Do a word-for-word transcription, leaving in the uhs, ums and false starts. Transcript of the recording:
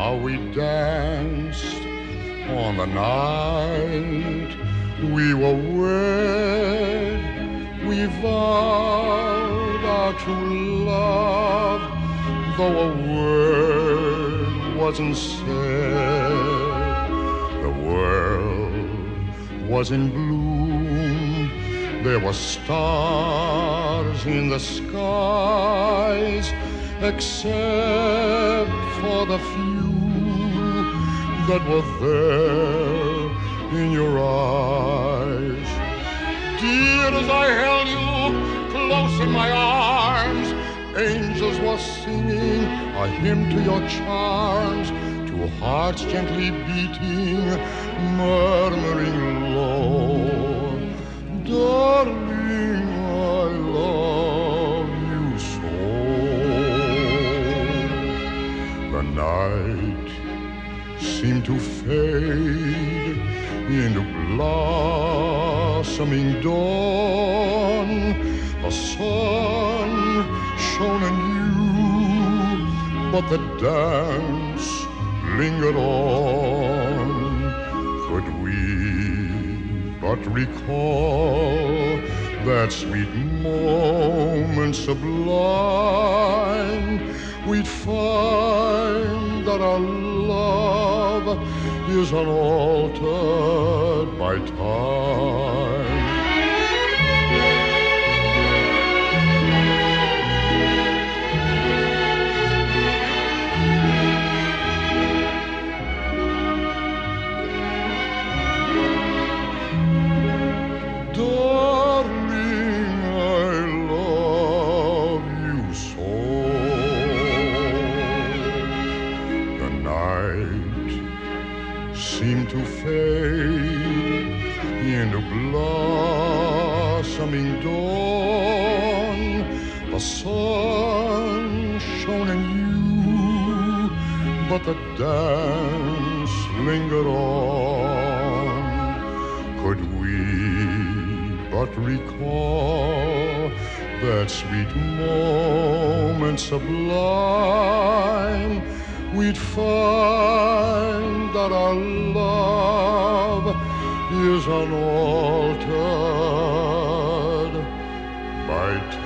how we danced on the night we were wed. We vowed our true love, though a word wasn't said. The world was in bloom. There were stars in the skies, except for the few that were there in your eyes. Dear, as I held you close in my arms, angels were singing a hymn to your charms, two hearts gently beating, murmuring low, darling, I love you so. The night seemed to fade into blossoming dawn. The sun shone anew, but the dance lingered on. Could we but recall that sweet moment sublime, we'd find that our love is unaltered by time. Darling, I love you so. The night seemed to fade into blossoming dawn. The sun shone anew, but the dance lingered on. Could we but recall that sweet moment sublime, we'd find that our love is unaltered by time.